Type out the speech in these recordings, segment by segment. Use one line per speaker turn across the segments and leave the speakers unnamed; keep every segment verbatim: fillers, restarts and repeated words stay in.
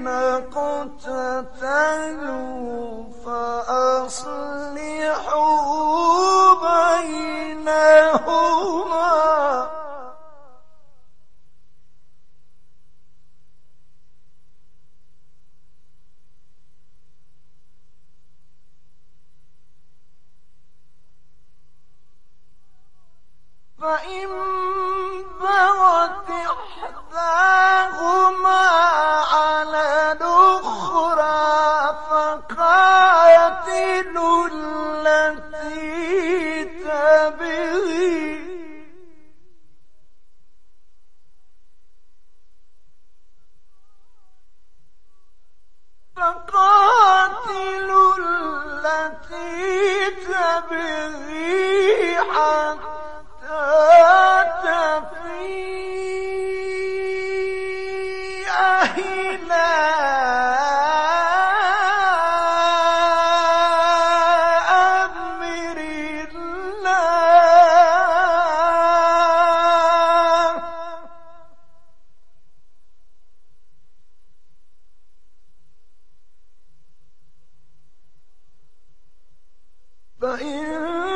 اقتتلوا فأصلحوا بينهما فإن بغت إحداهما على الأخرى فقاتلوا التي تبغي فقاتلوا التي تبغي حتى تفيء إلى أمر الله فإن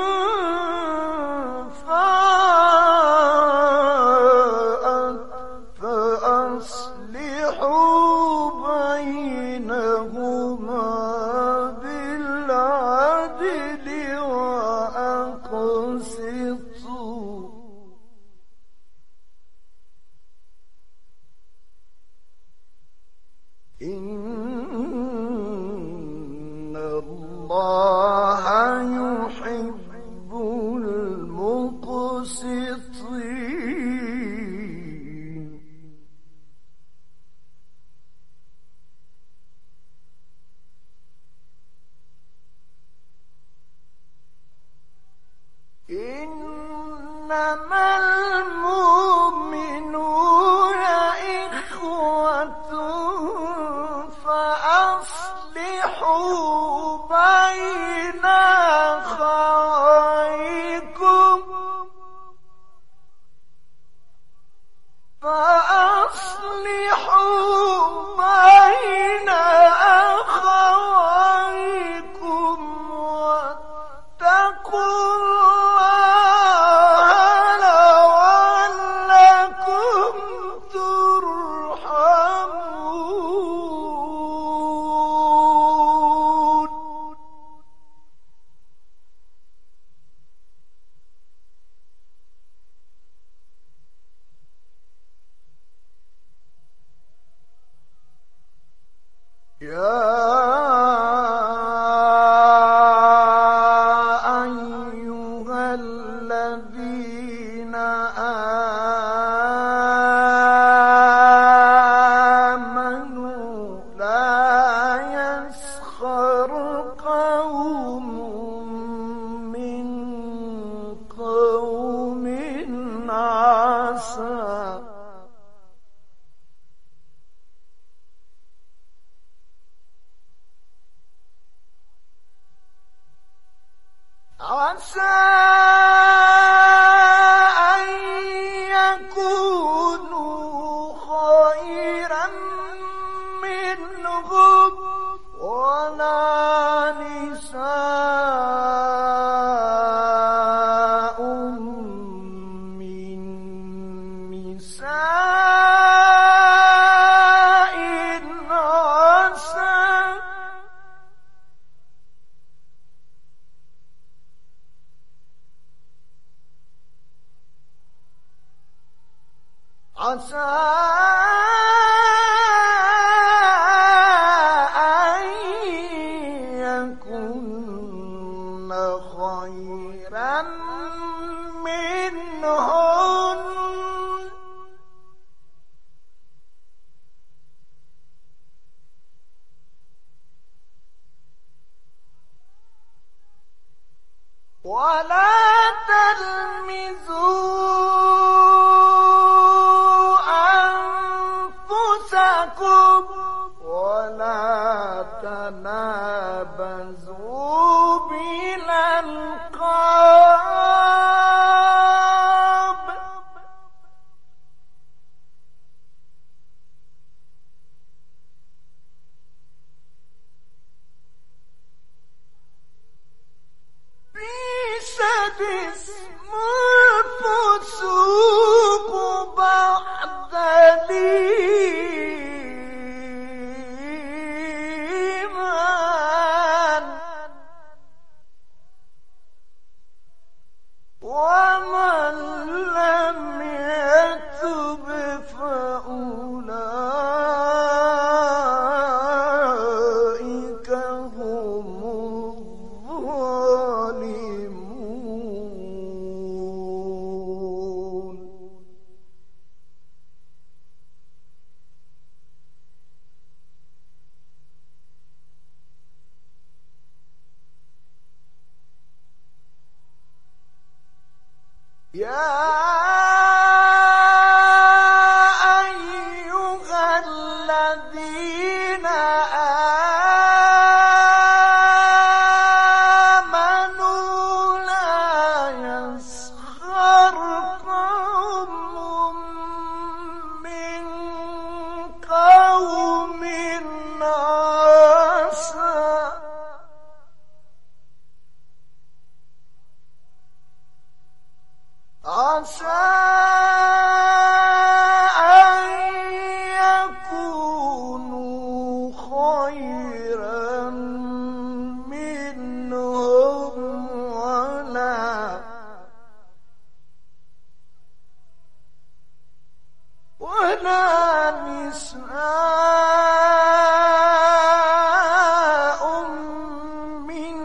إن الله يحب المقسطين إنما المؤمنون إخوة فأصلحوا بين أخويكم فأصلحوا بين أخويكم واتقوا الله لعلكم ترحمون يا أيها الذين آمنوا لا يسخر قوم من قوم عسى عسى أن يكونوا خيرا منهم ولا نساء من نساء عسى عسى أن يكن خيرا منهن ولا تلمزوا ولا تنابزوا بالألقاب اسم الفسوق بعد الإيمان ومن لم يتب فأولئك هم الظالمون. يا أيها الذين آمنوا لا يسخر قوم من قوم عسى عسى أن يكونوا خيرا منهم ولا ولا نساء من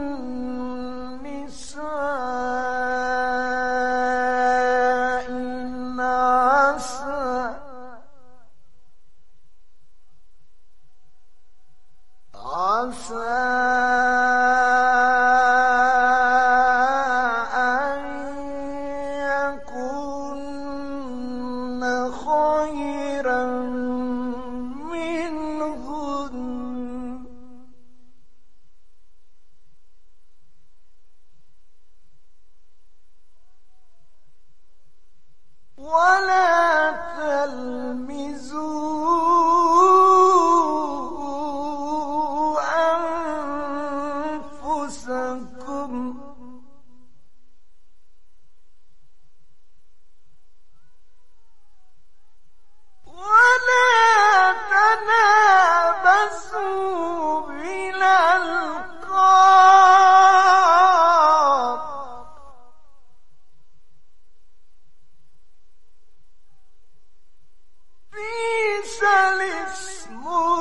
نساء عسى عسى أن يكن خيرا منهن ولا تلمزوا أنفسكم ولا تنابزوا بالألقاب بئس الاسم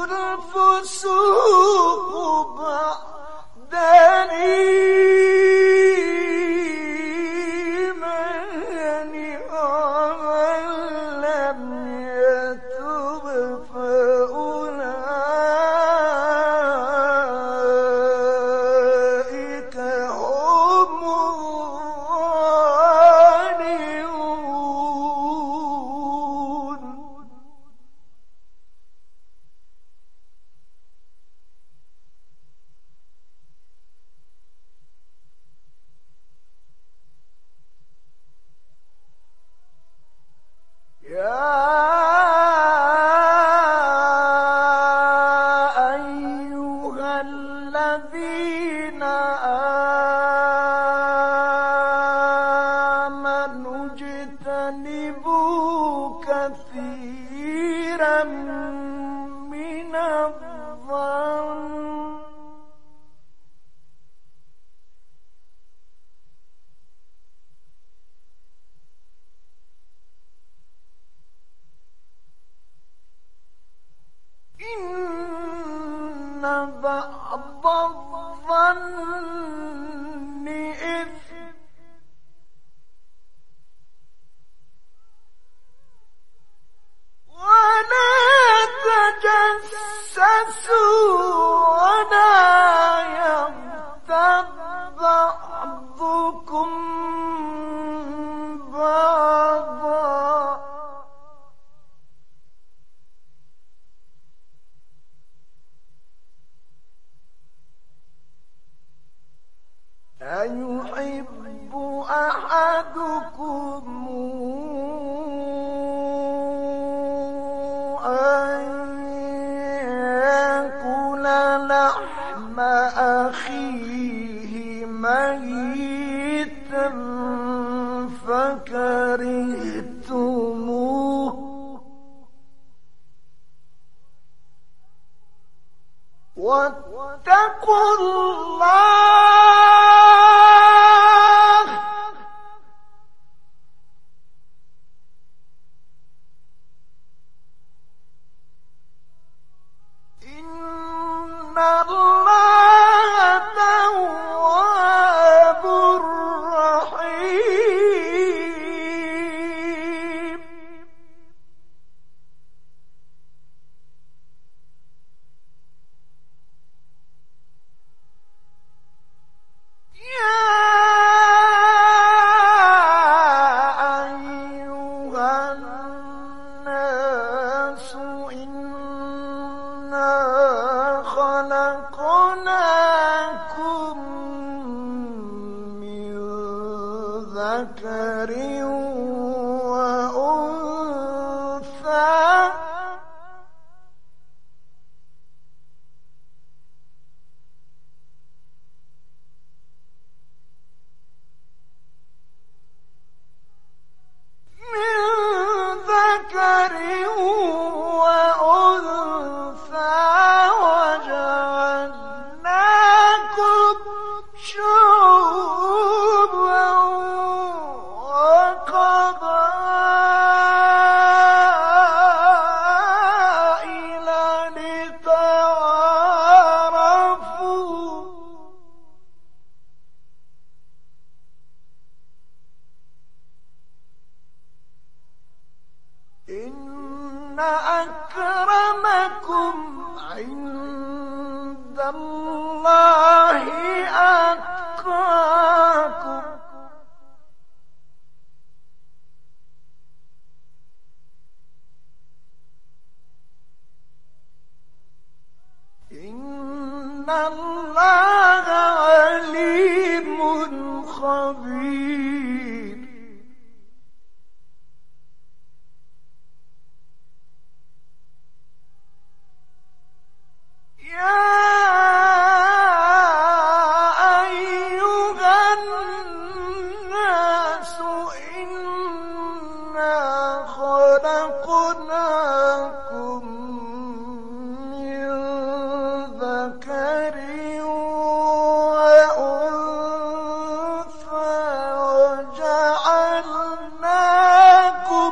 الفسوق بعد الإيمان ومن لم يتب فأولئك هم الظالمون. يا أيها الذين آمنوا اجتنبوا كثيرا من الظن إن بعض الظن إثم ولا تجسسوا ولا يغتب بعضكم بعضا أيحب أحدكم أن يأكل لحم أخيه ميتا واتقوا الله إن الله تواب رحيم يا أيها الناس إنا خلقناكم من ذكر وأنثى من ذكر وأنثى وجعلناكم شعوبا وقبائل لتعارفوا إن أكرمكم عند الله أتقاكم إن الله عليم خبير يا أيها الناس إنا خلقناكم من ذكر وأنثى وجعلناكم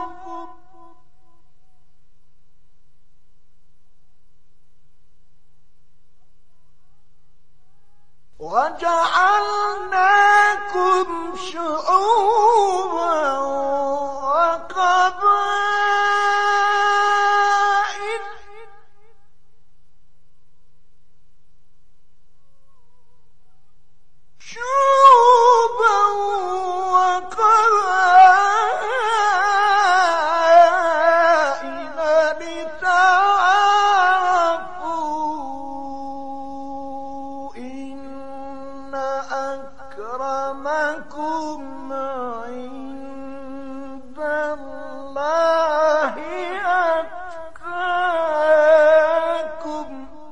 وجعلناكم شعوبا وقبائل شعوبا وقبائل لتعارفوا إن أكرمكم عند الله أتقاكم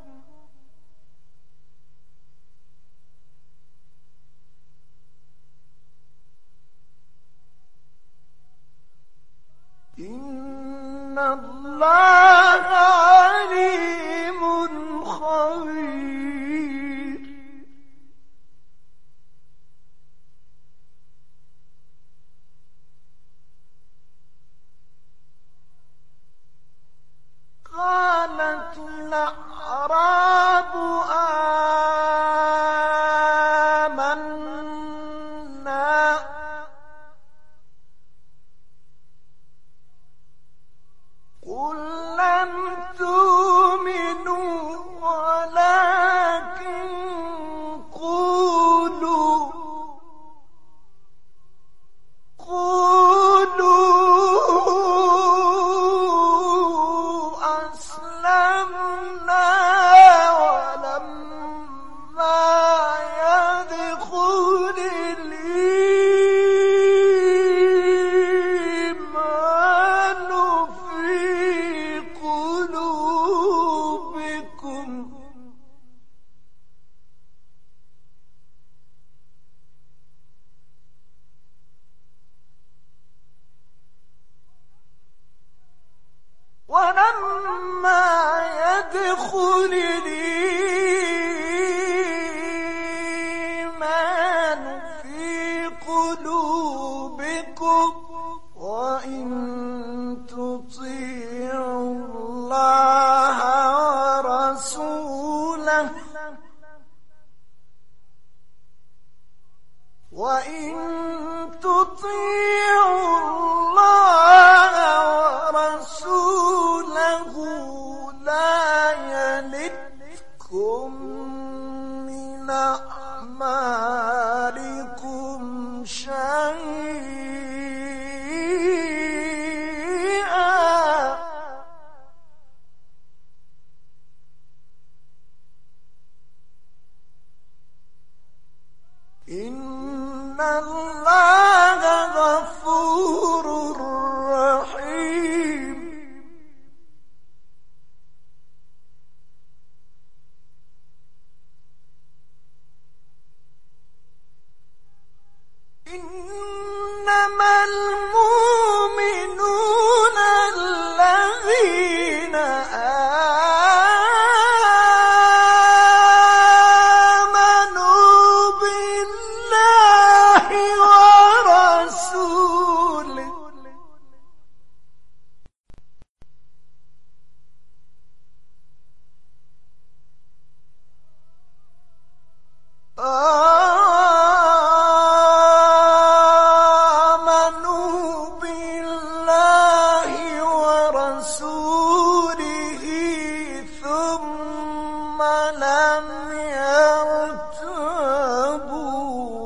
إن الله عليم خبير قالت الأعراب آمنا قل لم تؤمنوا ولكن قولوا قولوا أسلمنا ولما يدخل الإيمان في قلوبكم ولما يدخل الإيمان وإن تطيعوا الله ورسوله لا يلدكم من أعمالكم شيئا إن الله غفور رحيم إنما المؤمنون الذين آمنوا بالله ورسوله آمنوا بالله ورسوله ثم لم يرتابوا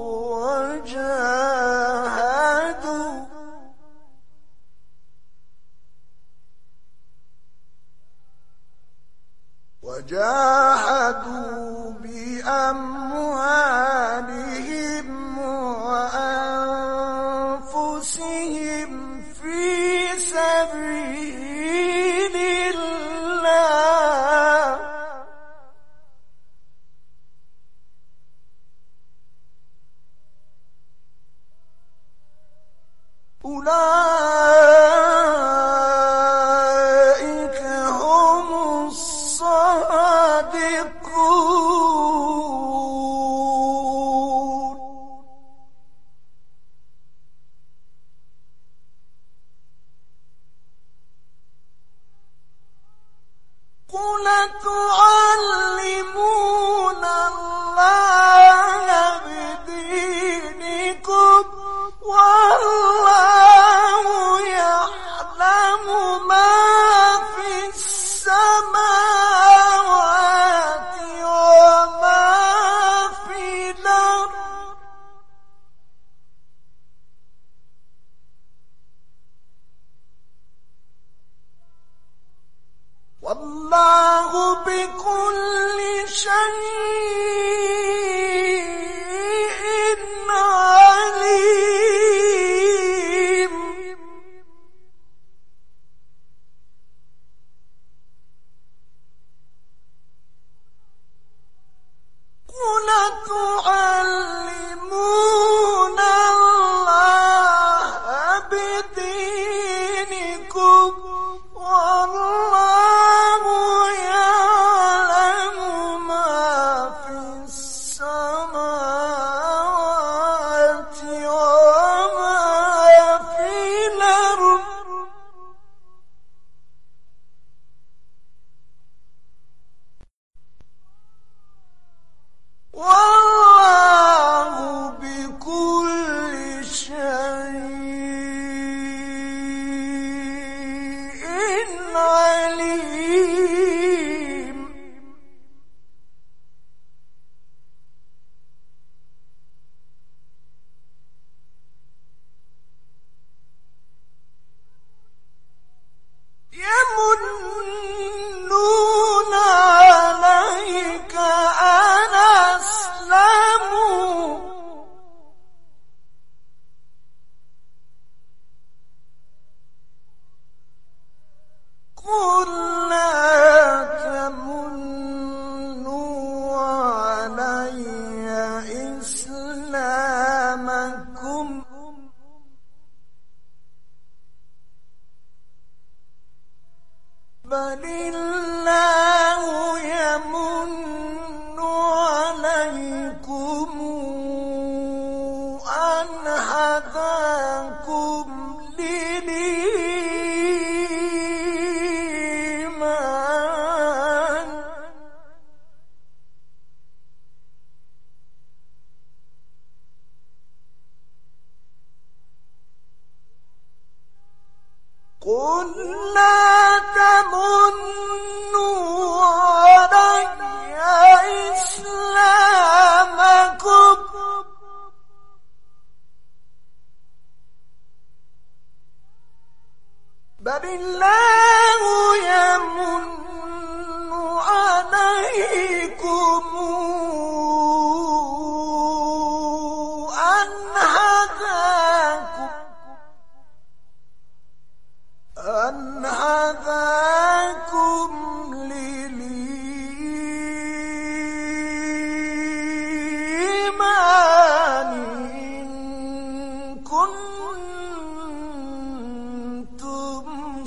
وجاهدوا وجاهدوا بأموالهم وأنفسهم في سبيل الله أولئك هم الصادقون قل تعلمون الله بدينكم والله يعلم ما في السماوات وما في الأرض والله بكل شيء عليم قل تعلمون الله بدينكم والله يعلم ما في قل لا تمنوا علي إسلامكم بل الله يمن عليكم أن هداكم أن هداكم للإيمان إن كنتم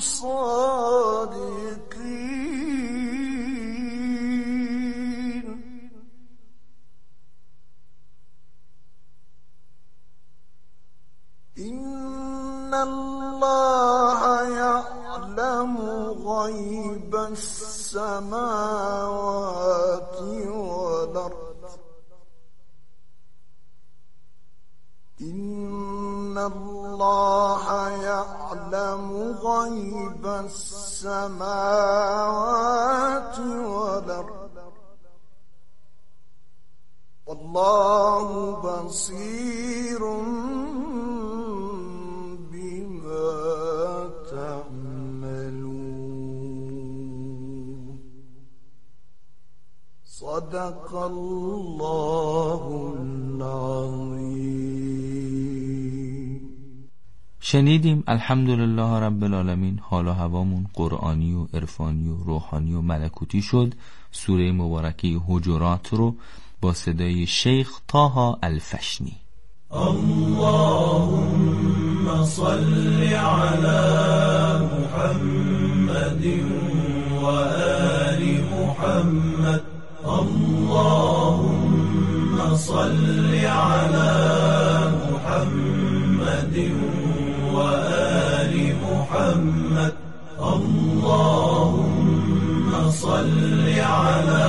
صادقين إن الله يعلم غيب السماوات والأرض إن الله يعلم غيب السماوات والأرض والله بصير بما تعملون صدق الله العظيم.
شنیدیم الحمدلله رب العالمین حال و هوامون قرآنی و عرفانی و روحانی و ملکوتی شد. سوره مبارکه حجرات رو با صدای شیخ طه الفشنی.
اللهم صل على محمد و آل محمد اللهم صل على محمد و آل محمد اللهم صل على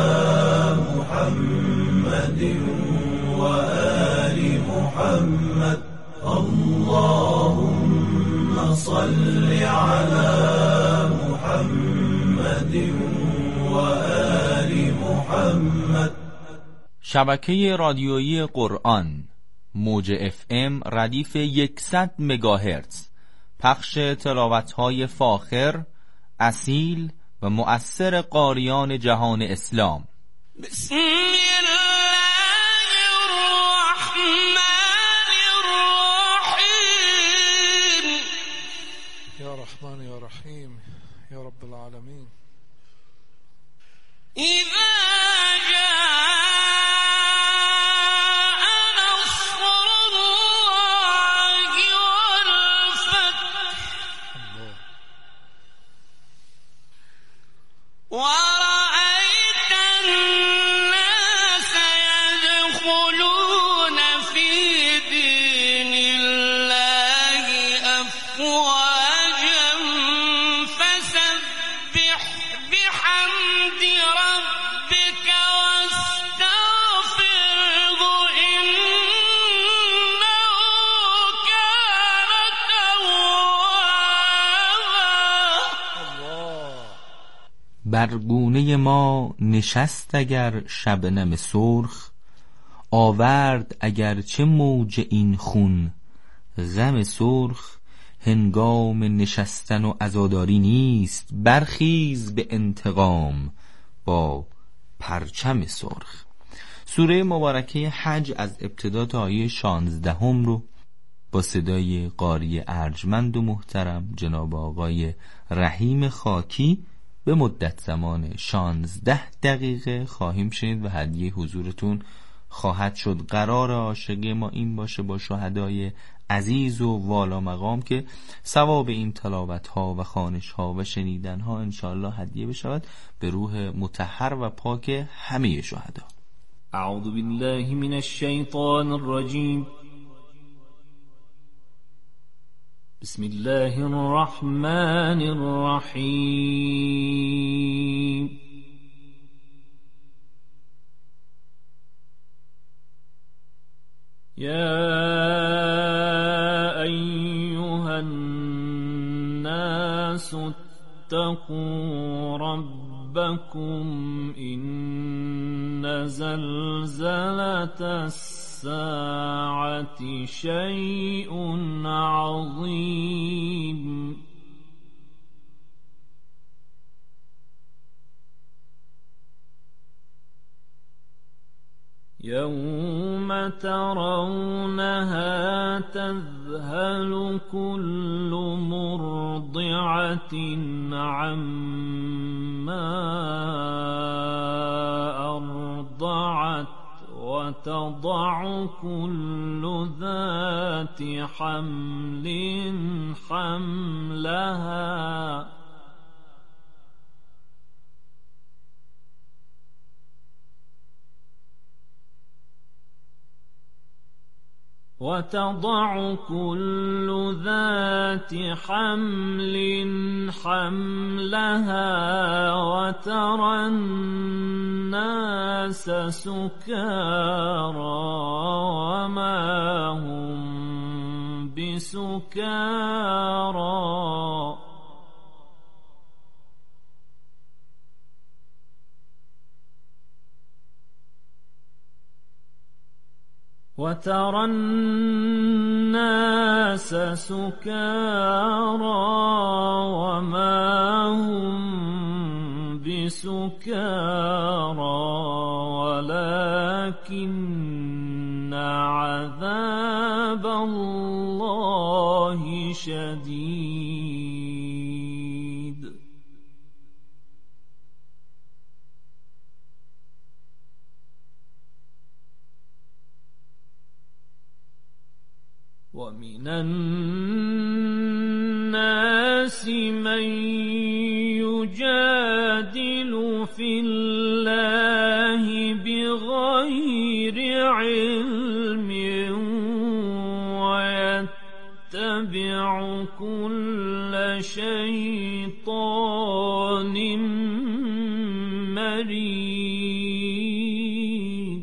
محمد و آل محمد اللهم صل على محمد و آل محمد.
شبکه رادیویی قرآن موج اف ام ردیف صد مگاهرتز، پخش تلاوت‌های فاخر، اصیل و مؤثر قاریان جهان اسلام.
بسم الله الرحمن الرحیم.
یا رحمان یا رحیم یا رب العالمین.
اذا جاء نصر الله والفتح ورأيت الناس يدخلون في دين الله أفواجا فسبح بحمد ربك واستغفره إنه كان توابا.
برگونه ما نشست اگر شبنم سرخ، آورد اگر چه موج این خون غم سرخ. هنگام نشستن و عزاداری نیست، برخیز به انتقام با پرچم سرخ. سوره مبارکه حج از ابتدا تا آیه شانزدهم رو با صدای قاری ارجمند و محترم جناب آقای رحیم خاکی به مدت زمان شانزده دقیقه خواهیم شنید و هدیه حضورتون خواهد شد. قرار عاشقی ما این باشه با شهدای عزیز و والا مقام که ثواب این تلاوت ها و خوانش ها و شنیدن ها انشاءالله هدیه بشود به روح مطهر و پاک همه شهدا.
اعوذ بالله من الشیطان الرجیم. بسم الله الرحمن الرحیم. یا ایها الناس واتقوا ربكم إن زلزلة الساعة شيء عظيم يوم ترونها تذهل كل مرضعة عما أرضعت وتضع كل ذات حمل حملها وتضع كل ذات حمل حملها وترى الناس سكارى وما هم بسكارى وترى الناس سكارى وما هم بسكارى ولكن عذاب الله شديد ومن الناس من يجادل في الله بغير علم ويتبع كل شيطان مريد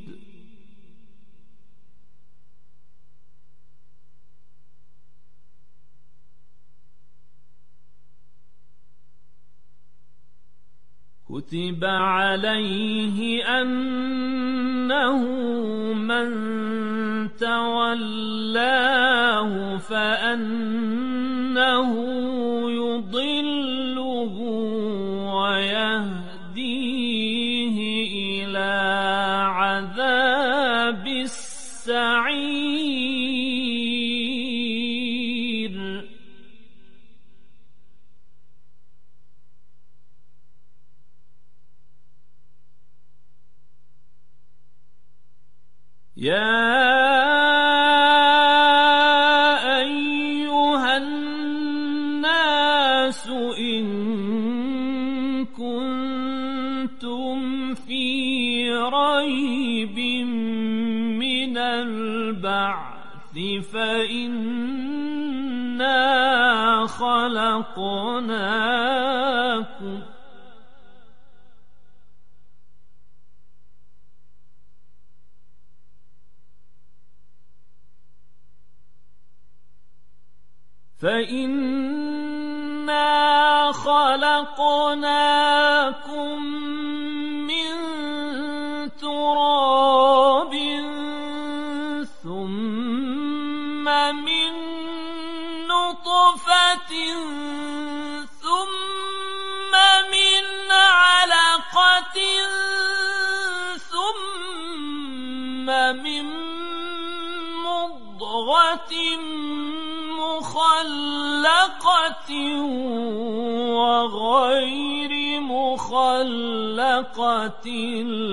كتب عليه أنه من تولاه فأنه يضله ويهديه إلى عذاب السعير يا أيها الناس إن كنتم في ريب من البعث فإنا خلقناكم فإنا خلقناكم من تراب ثم من نطفة ثم من علقة ثم من مضغة مخلقة وغير مخلقة